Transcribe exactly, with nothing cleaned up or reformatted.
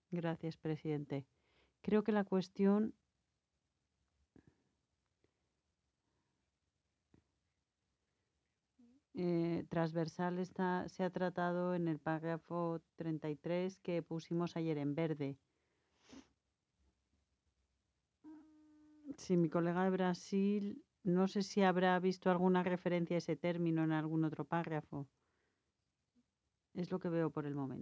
Gracias, presidente. Creo que la cuestión eh, transversal está, se ha tratado en el párrafo treinta y tres que pusimos ayer en verde. Si mi colega de Brasil, no sé si habrá visto alguna referencia a ese término en algún otro párrafo. Es lo que veo por el momento.